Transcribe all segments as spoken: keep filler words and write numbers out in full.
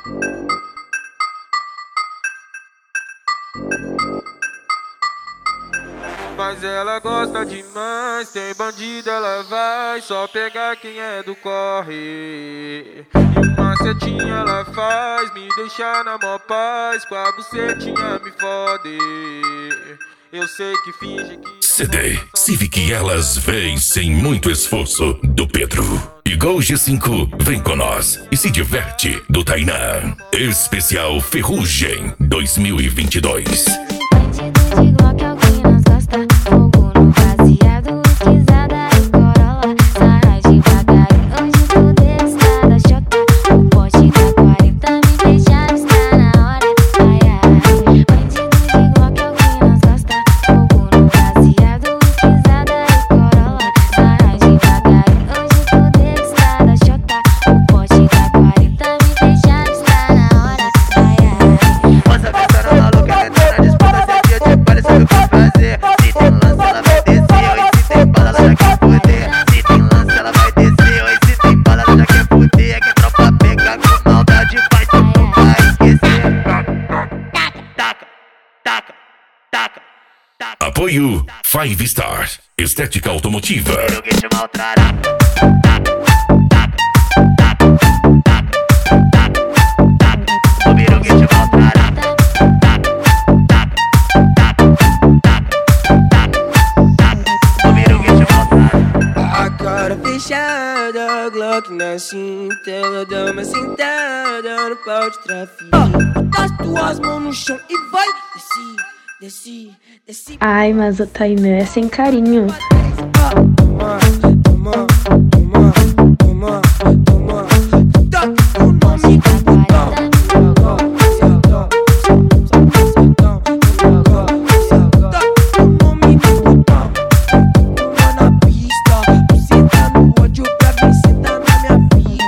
Mas ela gosta demais, tem bandido, ela vai só pegar quem é do corre. E uma setinha ela faz, me deixar na mó paz, com a bucetinha me fode. Eu sei que finge que... C D Civic Elas Vêm Sem Muito Esforço, do Pedro. E Gol G cinco vem com nós e se diverte, do Tainá. Especial Ferrugem dois mil e vinte e dois. Apoio Five Stars, estética automotiva. A cara fechada, Glock na cinta, ela dá uma sentada no pau de tráfico. Dá as tuas mãos no chão e vai descer. Desci, desci. Ai, mas a Tainá é sem carinho. Toma, toma, toma, toma, toma. Tá o nome do botão. Tá o nome do botão. Pula na pista, você tá no ódio pra mim, cê tá na minha vida.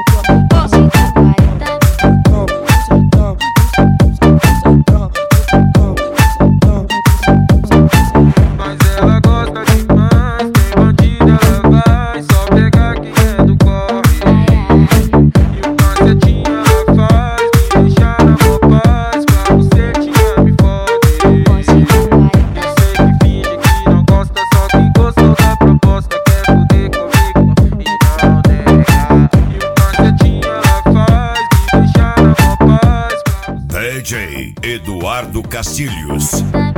D J Eduardo Castilhos.